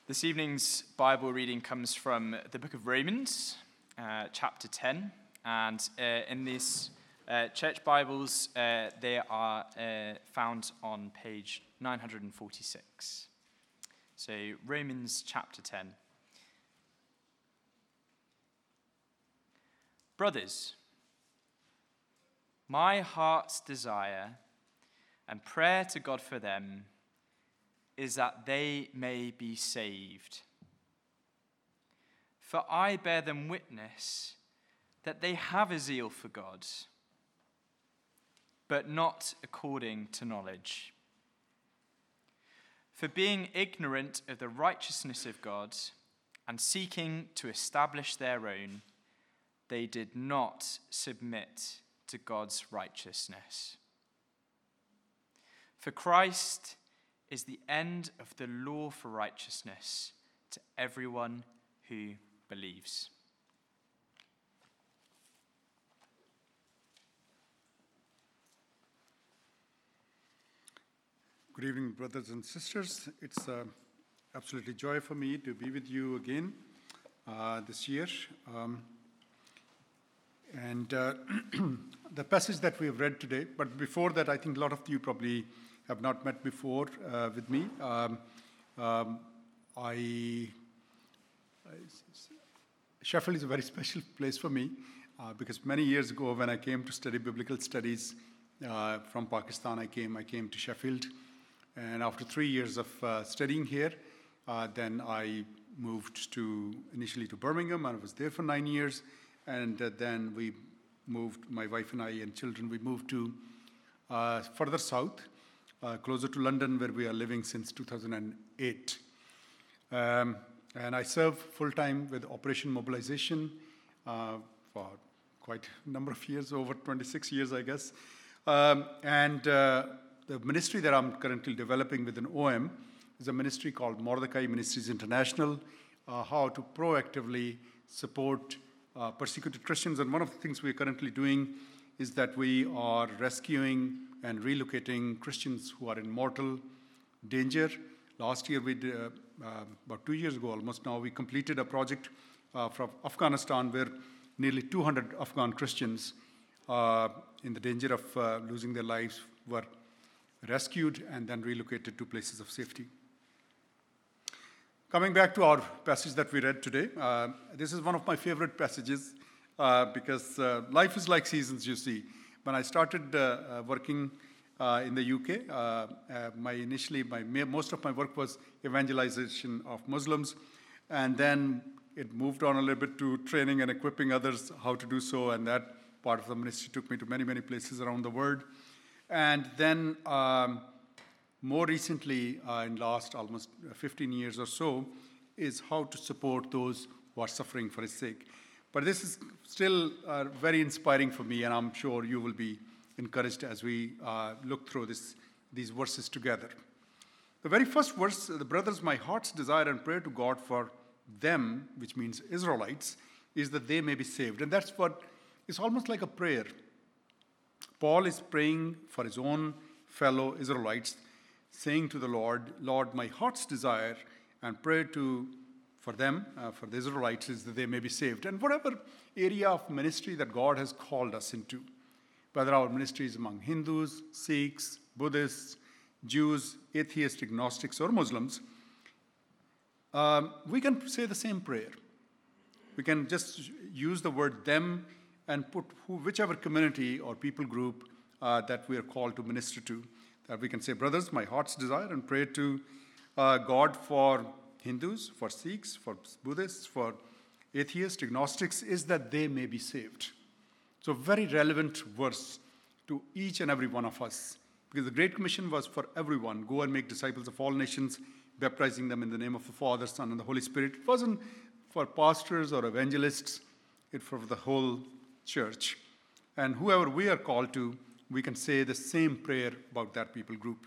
This evening's Bible reading comes from the book of Romans, chapter 10. And in these church Bibles, they are found on page 946. So Romans chapter 10. Brothers, my heart's desire and prayer to God for them is that they may be saved. For I bear them witness that they have a zeal for God, but not according to knowledge. For being ignorant of the righteousness of God and seeking to establish their own, they did not submit to God's righteousness. For Christ is the end of the law for righteousness to everyone who believes. Good evening, brothers and sisters. It's absolutely joy for me to be with you again this year. The passage that we have read today, but before that, I think a lot of you probably have not met before with me. Sheffield is a very special place for me because many years ago when I came to study biblical studies from Pakistan, I came to Sheffield. And after 3 years of studying here, then I moved initially to Birmingham, and I was there for 9 years. And then we moved, my wife and I and children, we moved to further south, closer to London, where we are living since 2008. And I serve full-time with Operation Mobilization for quite a number of years, over 26 years, I guess. The ministry that I'm currently developing with an OM is a ministry called Mordecai Ministries International, how to proactively support persecuted Christians. And one of the things we are currently doing is that we are rescuing and relocating Christians who are in mortal danger. Last year, we did, about 2 years ago almost now, we completed a project from Afghanistan where nearly 200 Afghan Christians in the danger of losing their lives were rescued and then relocated to places of safety. Coming back to our passage that we read today, this is one of my favorite passages because life is like seasons, you see. When I started working in the UK, most of my work was evangelization of Muslims, and then it moved on a little bit to training and equipping others how to do so, and that part of the ministry took me to many, many places around the world. And then more recently, in last almost 15 years or so, is how to support those who are suffering for His sake. But this is still very inspiring for me, and I'm sure you will be encouraged as we look through these verses together. The very first verse, the brothers, my heart's desire and prayer to God for them, which means Israelites, is that they may be saved. And that's what is almost like a prayer. Paul is praying for his own fellow Israelites, saying to the Lord, Lord, my heart's desire and prayer for them, for the Israelites, is that they may be saved. And whatever area of ministry that God has called us into, whether our ministry is among Hindus, Sikhs, Buddhists, Jews, atheists, agnostics, or Muslims, we can say the same prayer. We can just use the word them and put whichever community or people group that we are called to minister to. That we can say, brothers, my heart's desire and prayer to God for Hindus, for Sikhs, for Buddhists, for atheists, agnostics, is that they may be saved. So very relevant verse to each and every one of us. Because the Great Commission was for everyone. Go and make disciples of all nations, baptizing them in the name of the Father, Son, and the Holy Spirit. It wasn't for pastors or evangelists. It's for the whole church. And whoever we are called to, we can say the same prayer about that people group.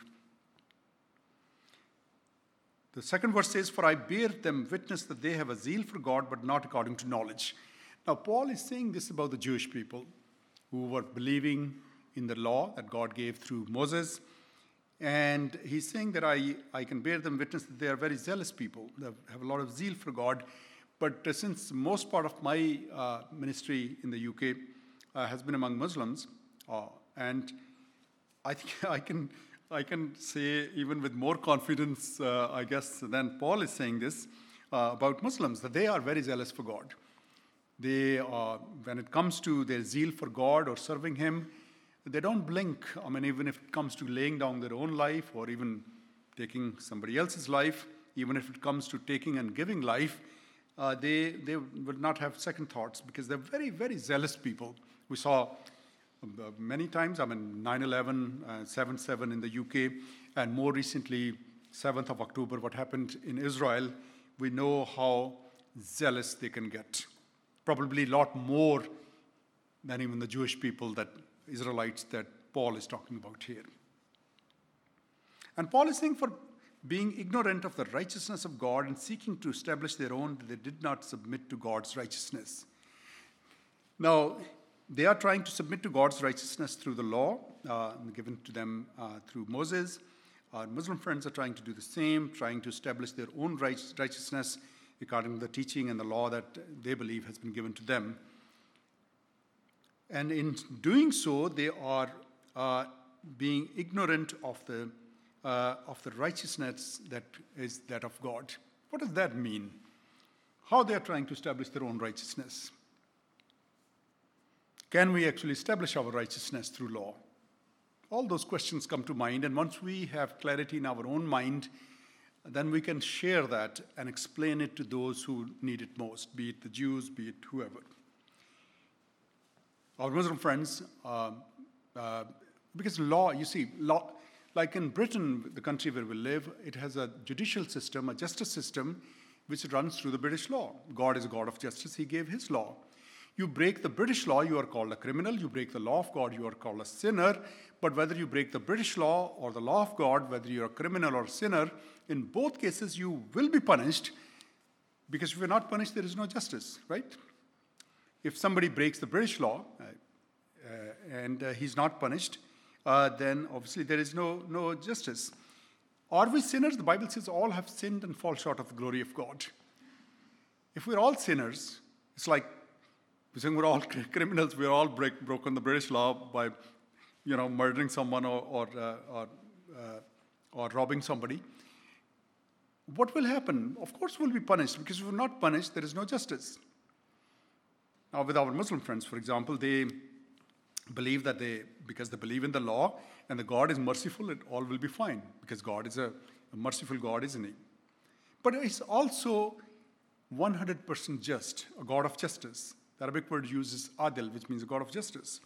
The second verse says, for I bear them witness that they have a zeal for God, but not according to knowledge. Now, Paul is saying this about the Jewish people who were believing in the law that God gave through Moses. And he's saying that I can bear them witness that they are very zealous people. They have a lot of zeal for God. But since most part of my ministry in the UK has been among Muslims, and I think I can say even with more confidence, I guess, than Paul is saying this about Muslims, that they are very zealous for God. They, when it comes to their zeal for God or serving Him, they don't blink. I mean, even if it comes to laying down their own life or even taking somebody else's life, even if it comes to taking and giving life, they will not have second thoughts because they're very, very zealous people. We saw many times, 9/11, 7/7 in the UK, and more recently, 7th of October, what happened in Israel. We know how zealous they can get. Probably a lot more than even the Jewish people, that Israelites that Paul is talking about here. And Paul is saying for being ignorant of the righteousness of God and seeking to establish their own, they did not submit to God's righteousness. Now, they are trying to submit to God's righteousness through the law given to them through Moses. Our Muslim friends are trying to do the same, trying to establish their own righteousness according to the teaching and the law that they believe has been given to them. And in doing so, they are being ignorant of the righteousness that is that of God. What does that mean? How they are trying to establish their own righteousness? Can we actually establish our righteousness through law? All those questions come to mind, and once we have clarity in our own mind, then we can share that and explain it to those who need it most, be it the Jews, be it whoever. Our Muslim friends, because law, you see, law, like in Britain, the country where we live, it has a judicial system, a justice system, which runs through the British law. God is a God of justice. He gave His law. You break the British law, you are called a criminal. You break the law of God, you are called a sinner. But whether you break the British law or the law of God, whether you're a criminal or a sinner, in both cases you will be punished, because if you're not punished, there is no justice, right? If somebody breaks the British law and he's not punished, then obviously there is no justice. Are we sinners? The Bible says all have sinned and fall short of the glory of God. If we're all sinners, it's like we're saying we're all criminals. We're all broken the British law by, murdering someone or robbing somebody. What will happen? Of course, we'll be punished, because if we're not punished, there is no justice. Now, with our Muslim friends, for example, they believe that because they believe in the law and the God is merciful, it all will be fine, because God is a merciful God, isn't He? But He's also 100% just, a God of justice. The Arabic word uses adil, which means a God of justice.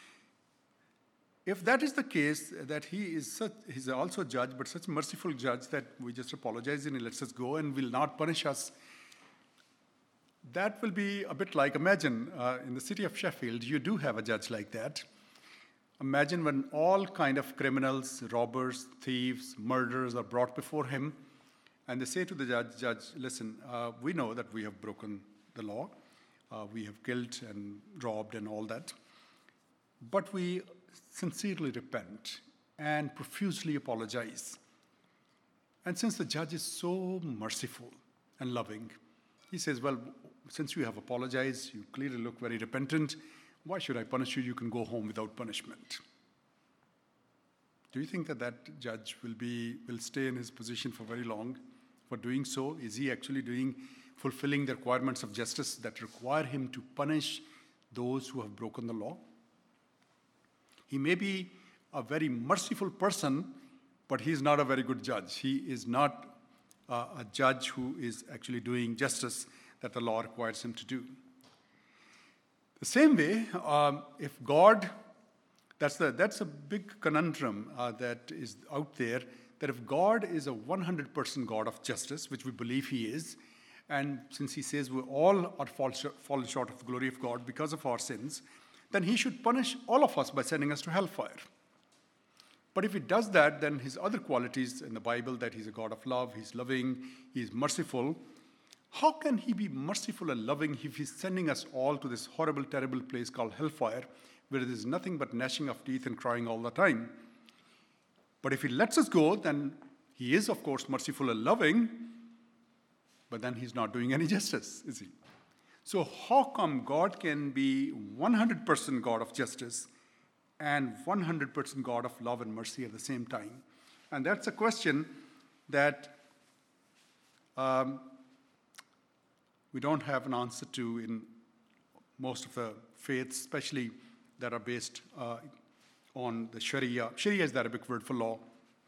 If that is the case, that He's also a judge, but such a merciful judge that we just apologize and He lets us go and will not punish us, that will be a bit like, imagine in the city of Sheffield, you do have a judge like that. Imagine when all kind of criminals, robbers, thieves, murderers are brought before him, and they say to the judge, listen, we know that we have broken the law. We have killed and robbed and all that. But we sincerely repent and profusely apologize. And since the judge is so merciful and loving, he says, well, since you have apologized, you clearly look very repentant, why should I punish you? You can go home without punishment. Do you think that judge will stay in his position for very long for doing so? Is he actually fulfilling the requirements of justice that require him to punish those who have broken the law? He may be a very merciful person, but he is not a very good judge. He is not a judge who is actually doing justice that the law requires him to do. The same way, if God, that's a big conundrum that is out there, that if God is a 100% God of justice, which we believe He is, and since He says we all are fallen short of the glory of God because of our sins, then He should punish all of us by sending us to hellfire. But if He does that, then His other qualities in the Bible, that He's a God of love, He's loving, He's merciful, how can He be merciful and loving if He's sending us all to this horrible, terrible place called hellfire, where there's nothing but gnashing of teeth and crying all the time? But if he lets us go, then he is, of course, merciful and loving, but then he's not doing any justice, is he? So how come God can be 100% God of justice and 100% God of love and mercy at the same time? And that's a question that we don't have an answer to in most of the faiths, especially that are based on the Sharia. Sharia is the Arabic word for law.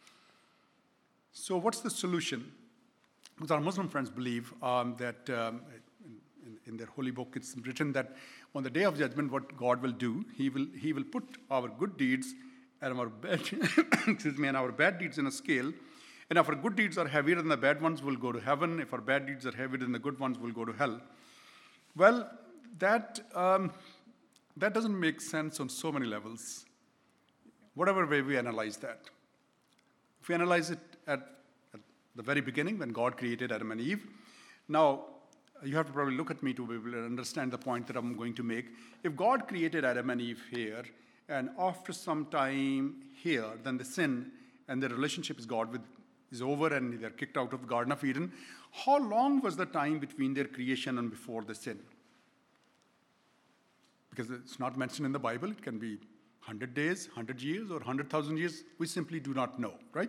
So what's the solution? Because our Muslim friends believe that in their holy book it's written that on the day of judgment, what God will do, He will put our good deeds and our bad, and our bad deeds in a scale. And if our good deeds are heavier than the bad ones, will go to heaven. If our bad deeds are heavier than the good ones, will go to hell. Well, that doesn't make sense on so many levels, whatever way we analyze that. If we analyze it at the very beginning, when God created Adam and Eve, now you have to probably look at me to be able to understand the point that I'm going to make. If God created Adam and Eve here, and after some time here, then the sin and the relationship is over and they're kicked out of the Garden of Eden, how long was the time between their creation and before the sin? Because it's not mentioned in the Bible. It can be 100 days, 100 years, or 100,000 years. We simply do not know, right?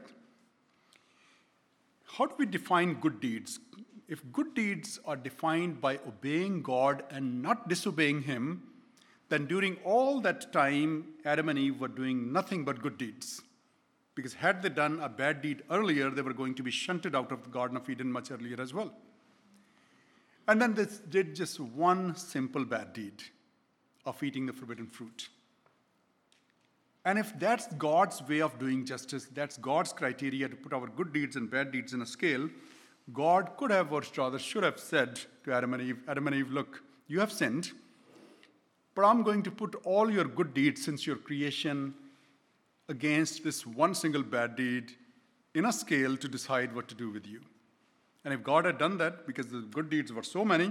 How do we define good deeds? If good deeds are defined by obeying God and not disobeying Him, then during all that time, Adam and Eve were doing nothing but good deeds. Because had they done a bad deed earlier, they were going to be shunted out of the Garden of Eden much earlier as well. And then they did just one simple bad deed of eating the forbidden fruit. And if that's God's way of doing justice, that's God's criteria to put our good deeds and bad deeds in a scale, God could have, or rather should have said to Adam and Eve, look, you have sinned, but I'm going to put all your good deeds since your creation against this one single bad deed in a scale to decide what to do with you. And if God had done that, because the good deeds were so many,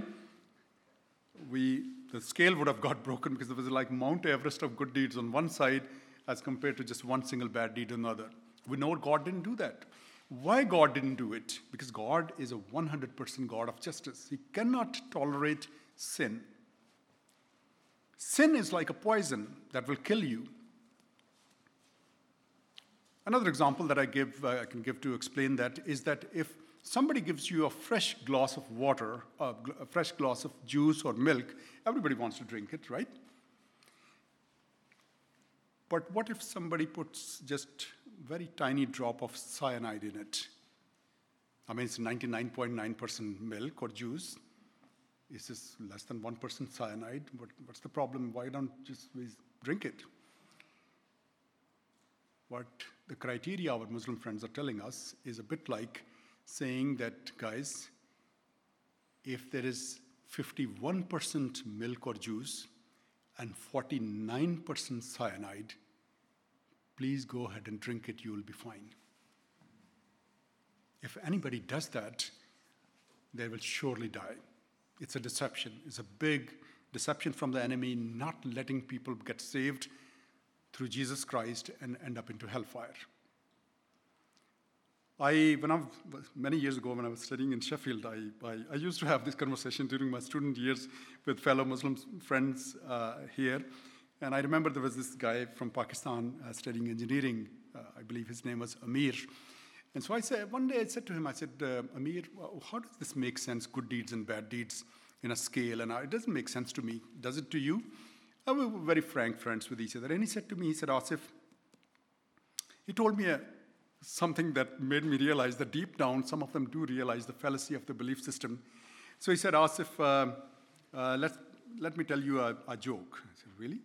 the scale would have got broken, because there was like Mount Everest of good deeds on one side as compared to just one single bad deed on the other. We know God didn't do that. Why God didn't do it? Because God is a 100% God of justice. He cannot tolerate sin. Sin is like a poison that will kill you. Another example that I can give to explain that is that if somebody gives you a fresh glass of water, a fresh glass of juice or milk, everybody wants to drink it, right? But what if somebody puts just very tiny drop of cyanide in it? I mean, it's 99.9% milk or juice. It's just less than 1% cyanide. What's the problem? Why don't just we drink it? What the criteria our Muslim friends are telling us is a bit like saying that, guys, if there is 51% milk or juice and 49% cyanide, please go ahead and drink it, you will be fine. If anybody does that, they will surely die. It's a deception. It's a big deception from the enemy, not letting people get saved through Jesus Christ and end up into hellfire. Many years ago when I was studying in Sheffield, I used to have this conversation during my student years with fellow Muslim friends here. And I remember there was this guy from Pakistan studying engineering. I believe his name was Amir. And so one day I said to him, Amir, how does this make sense, good deeds and bad deeds in a scale? And it doesn't make sense to me. Does it to you? And we were very frank friends with each other. And he said to me, Asif, he told me something that made me realize that deep down, some of them do realize the fallacy of the belief system. So he said, Asif, let me tell you a joke. I said, really?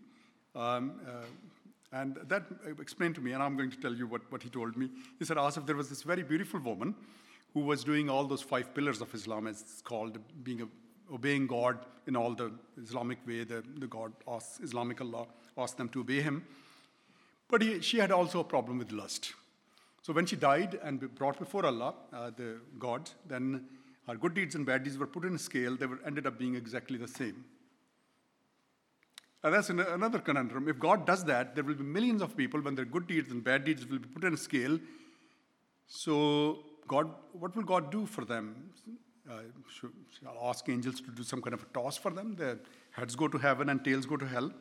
And that explained to me, and I'm going to tell you what he told me. He said, Asif, there was this very beautiful woman who was doing all those 5 pillars of Islam, as it's called, obeying God in all the Islamic way, the God asks, Islamic Allah asked them to obey him. But she had also a problem with lust. So when she died and brought before Allah, the God, then her good deeds and bad deeds were put in a scale. They ended up being exactly the same. And that's another conundrum. If God does that, there will be millions of people when their good deeds and bad deeds will be put on a scale. So what will God do for them? Shall I ask angels to do some kind of a toss for them? Their heads go to heaven and tails go to hell.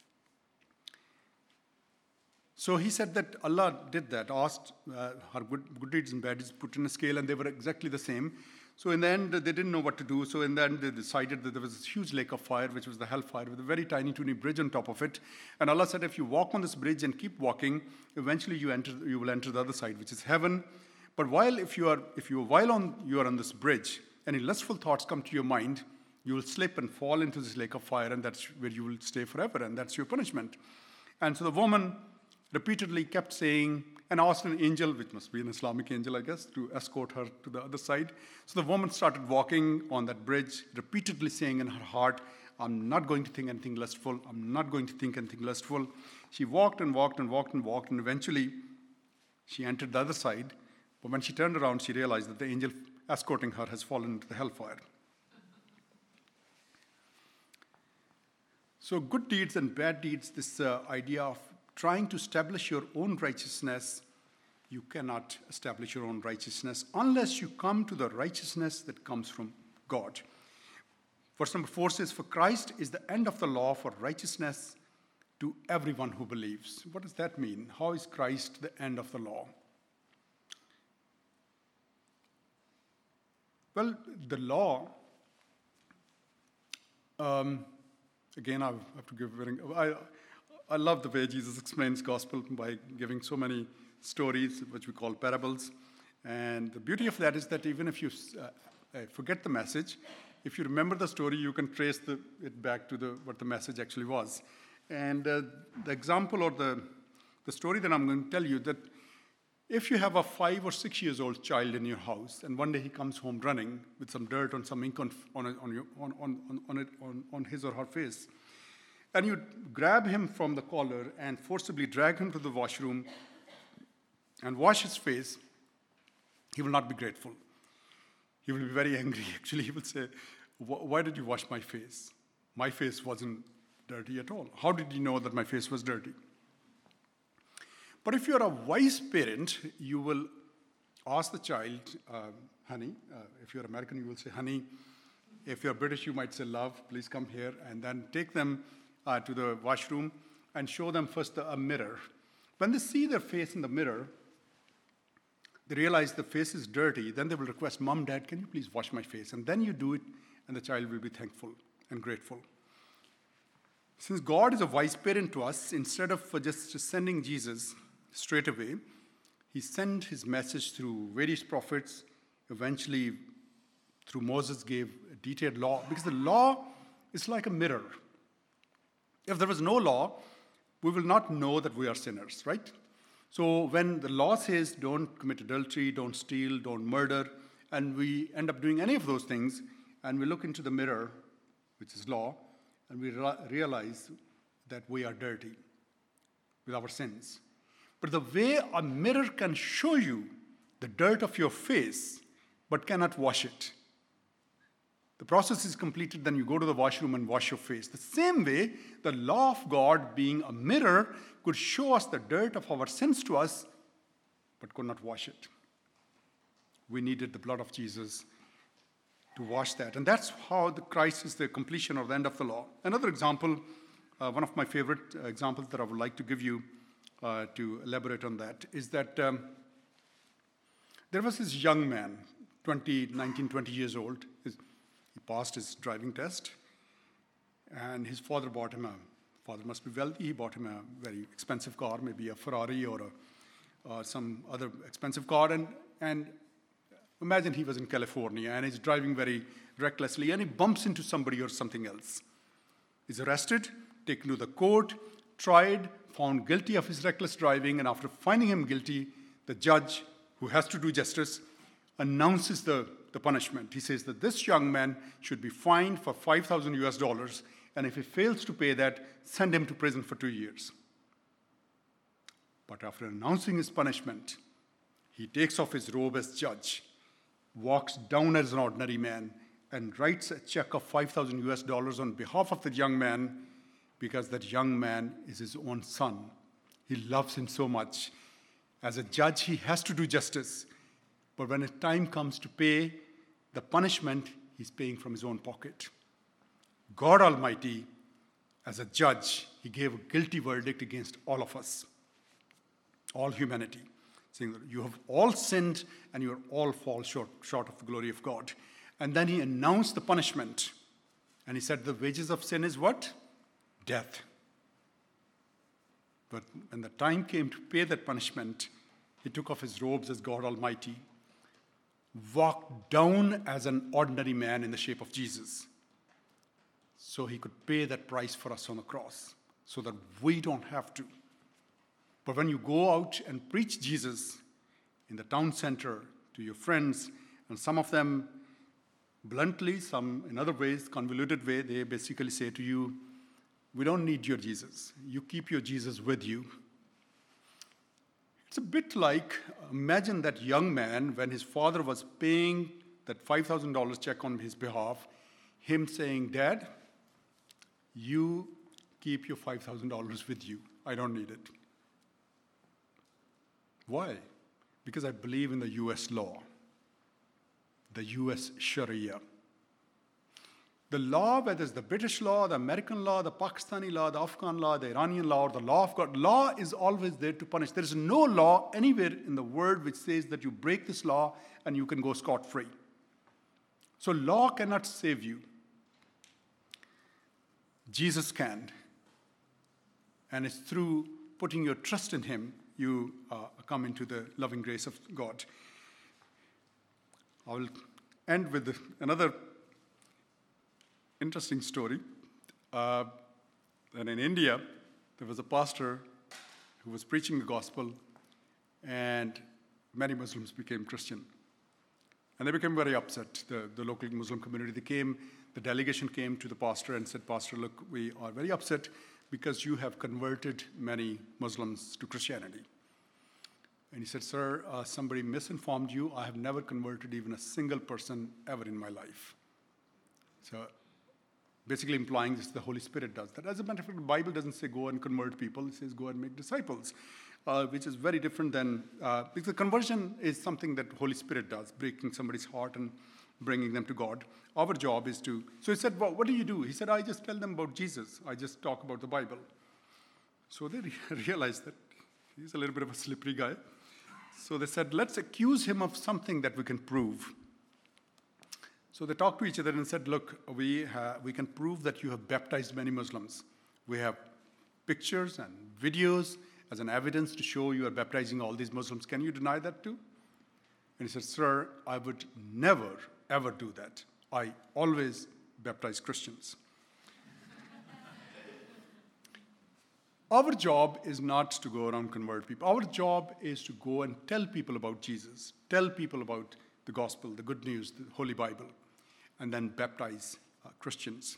So he said that Allah did that, asked her good deeds and bad deeds put in a scale, and they were exactly the same. So in the end, they didn't know what to do. So in the end, they decided that there was this huge lake of fire, which was the hellfire, with a very tiny, teeny bridge on top of it. And Allah said, if you walk on this bridge and keep walking, eventually you will enter the other side, which is heaven. But while you are on this bridge, any lustful thoughts come to your mind, you will slip and fall into this lake of fire, and that's where you will stay forever, and that's your punishment. And so the woman repeatedly kept saying, and asked an angel, which must be an Islamic angel, I guess, to escort her to the other side. So the woman started walking on that bridge, repeatedly saying in her heart, I'm not going to think anything lustful. I'm not going to think anything lustful. She walked and walked and walked and walked, and eventually she entered the other side. But when she turned around, she realized that the angel escorting her has fallen into the hellfire. So good deeds and bad deeds, this idea of trying to establish your own righteousness, you cannot establish your own righteousness unless you come to the righteousness that comes from God. Verse number 4 says, for Christ is the end of the law for righteousness to everyone who believes. What does that mean? How is Christ the end of the law? Well, the law, again, I have to give I love the way Jesus explains gospel by giving so many stories, which we call parables. And the beauty of that is that even if you forget the message, if you remember the story, you can trace it back to what the message actually was. And the example or the story that I'm going to tell you, that if you have a 5 or 6 years old child in your house, and one day he comes home running with some dirt and some ink on his or her face, and you grab him from the collar and forcibly drag him to the washroom and wash his face, he will not be grateful. He will be very angry. Actually, he will say, why did you wash my face? My face wasn't dirty at all. How did you know that my face was dirty? But if you're a wise parent, you will ask the child, honey. If you're American, you will say, honey. If you're British, you might say, love, please come here. And then take them to the washroom and show them first a mirror. When they see their face in the mirror, they realize the face is dirty. Then they will request, Mom, Dad, can you please wash my face? And then you do it, and the child will be thankful and grateful. Since God is a wise parent to us, instead of just sending Jesus straight away, he sent his message through various prophets. Eventually, through Moses, gave a detailed law, because the law is like a mirror. If there was no law, we will not know that we are sinners, right? So when the law says don't commit adultery, don't steal, don't murder, and we end up doing any of those things, and we look into the mirror, which is law, and we realize that we are dirty with our sins. But the way a mirror can show you the dirt of your face, but cannot wash it. The process is completed, then you go to the washroom and wash your face. The same way, the law of God, being a mirror, could show us the dirt of our sins to us, but could not wash it. We needed the blood of Jesus to wash that. And that's how the Christ is the completion or the end of the law. Another example, one of my favorite examples that I would like to give you to elaborate on that, is that there was this young man, 19, 20 years old. He passed his driving test, and his father bought him father must be wealthy, he bought him a very expensive car, maybe a Ferrari or some other expensive car, and imagine he was in California, and he's driving very recklessly, and he bumps into somebody or something else. He's arrested, taken to the court, tried, found guilty of his reckless driving, and after finding him guilty, the judge, who has to do justice, announces the punishment. He says that this young man should be fined for $5,000, and if he fails to pay that, send him to prison for 2 years. But after announcing his punishment, he takes off his robe as judge, walks down as an ordinary man, and writes a check of $5,000 on behalf of the young man, because that young man is his own son. He loves him so much. As a judge, he has to do justice. But when the time comes to pay the punishment, he's paying from his own pocket. God Almighty, as a judge, he gave a guilty verdict against all of us, all humanity, saying that you have all sinned and you are all fall short of the glory of God. And then he announced the punishment. And he said the wages of sin is what? Death. But when the time came to pay that punishment, he took off his robes as God Almighty, walked down as an ordinary man in the shape of Jesus, so he could pay that price for us on the cross, so that we don't have to. But when you go out and preach Jesus in the town center to your friends, and some of them bluntly, some in other ways, convoluted way, they basically say to you, we don't need your Jesus. You keep your Jesus with you. It's a bit like, imagine that young man, when his father was paying that $5,000 check on his behalf, him saying, Dad, you keep your $5,000 with you. I don't need it. Why? Because I believe in the U.S. law, the U.S. Sharia. The law, whether it's the British law, the American law, the Pakistani law, the Afghan law, the Iranian law, or the law of God, law is always there to punish. There is no law anywhere in the world which says that you break this law and you can go scot-free. So law cannot save you. Jesus can. And it's through putting your trust in him you come into the loving grace of God. I will end with another interesting story. That in India, there was a pastor who was preaching the gospel, and many Muslims became Christian. And they became very upset, the local Muslim community. The delegation came to the pastor and said, Pastor, look, we are very upset because you have converted many Muslims to Christianity. And he said, Sir, somebody misinformed you. I have never converted even a single person ever in my life. So basically implying this, the Holy Spirit does that. As a matter of fact, the Bible doesn't say go and convert people. It says go and make disciples, which is very different than, because conversion is something that the Holy Spirit does, breaking somebody's heart and bringing them to God. Our job is to, so he said, well, what do you do? He said, I just tell them about Jesus. I just talk about the Bible. So they realized that he's a little bit of a slippery guy. So they said, let's accuse him of something that we can prove. So they talked to each other and said, look, we can prove that you have baptized many Muslims. We have pictures and videos as an evidence to show you are baptizing all these Muslims. Can you deny that too? And he said, Sir, I would never, ever do that. I always baptize Christians. Our job is not to go around and convert people. Our job is to go and tell people about Jesus, tell people about the gospel, the good news, the Holy Bible, and then baptize Christians.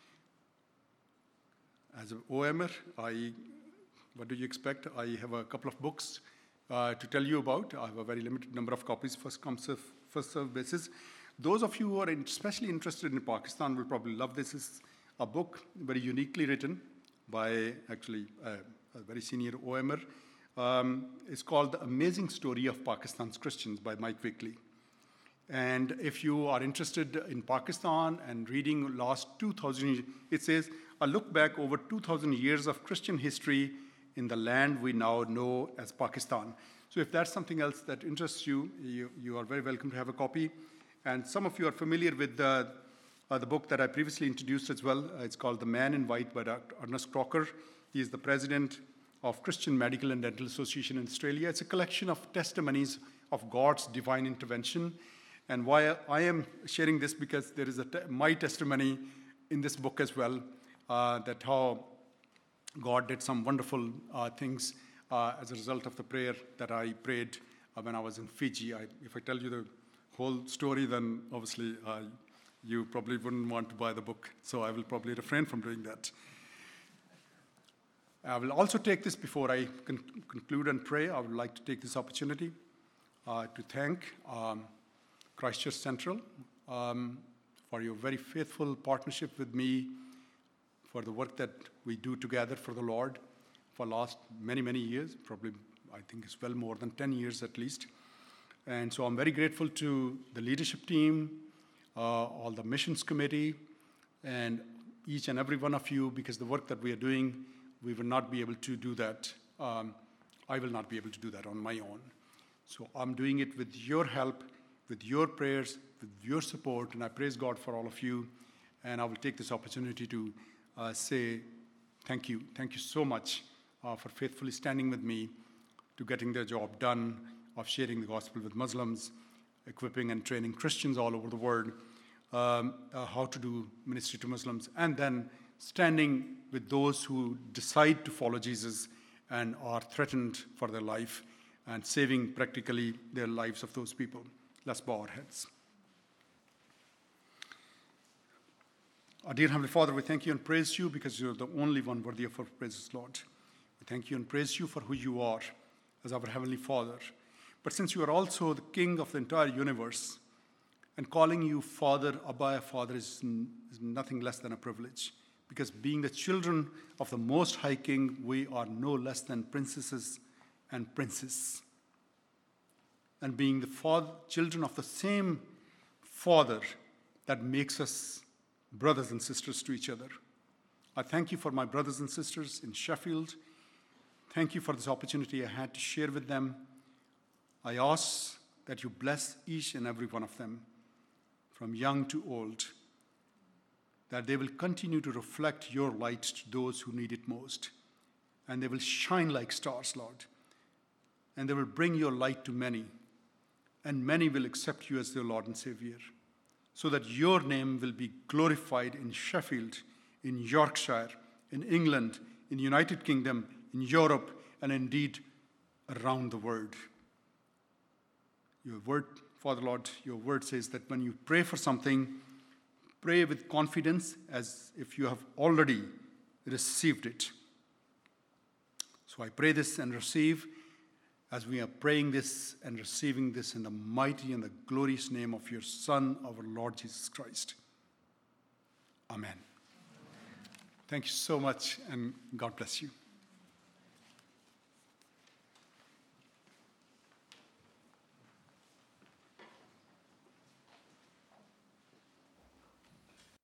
As an OMer, what do you expect? I have a couple of books to tell you about. I have a very limited number of copies, first come, first serve basis. Those of you who are especially interested in Pakistan will probably love this. It's a book very uniquely written by actually a very senior OMer. It's called The Amazing Story of Pakistan's Christians by Mike Wickley. And if you are interested in Pakistan and reading last 2,000 years, it says, a look back over 2,000 years of Christian history in the land we now know as Pakistan. So if that's something else that interests you, you are very welcome to have a copy. And some of you are familiar with the book that I previously introduced as well. It's called The Man in White by Dr. Ernest Crocker. He is the president of Christian Medical and Dental Association in Australia. It's a collection of testimonies of God's divine intervention. And why I am sharing this, because there is my testimony in this book as well, that how God did some wonderful things as a result of the prayer that I prayed when I was in Fiji. If I tell you the whole story, then obviously you probably wouldn't want to buy the book, so I will probably refrain from doing that. I will also take this, before I conclude and pray, I would like to take this opportunity to thank Christchurch Central for your very faithful partnership with me for the work that we do together for the Lord for last many, many years, probably I think it's well more than 10 years at least. And so I'm very grateful to the leadership team, all the missions committee, and each and every one of you, because the work that we are doing, we will not be able to do that. I will not be able to do that on my own. So I'm doing it with your help, with your prayers, with your support, and I praise God for all of you. And I will take this opportunity to say thank you. Thank you so much for faithfully standing with me to getting the job done of sharing the gospel with Muslims, equipping and training Christians all over the world, how to do ministry to Muslims, and then standing with those who decide to follow Jesus and are threatened for their life and saving practically their lives of those people. Let's bow our heads. Our dear Heavenly Father, we thank you and praise you because you're the only one worthy of our praises, Lord. We thank you and praise you for who you are as our Heavenly Father. But since you are also the King of the entire universe, and calling you Father, Abba, Father is nothing less than a privilege. Because being the children of the Most High King, we are no less than princesses and princes. And being the children of the same Father that makes us brothers and sisters to each other. I thank you for my brothers and sisters in Sheffield. Thank you for this opportunity I had to share with them. I ask that you bless each and every one of them, from young to old, that they will continue to reflect your light to those who need it most. And they will shine like stars, Lord. And they will bring your light to many. And many will accept you as their Lord and Savior, so that your name will be glorified in Sheffield, in Yorkshire, in England, in the United Kingdom, in Europe, and indeed around the world. Your word, Father Lord, your word says that when you pray for something, pray with confidence as if you have already received it. So I pray this and receive as we are praying this and receiving this in the mighty and the glorious name of your Son, our Lord Jesus Christ. Amen. Thank you so much, and God bless you.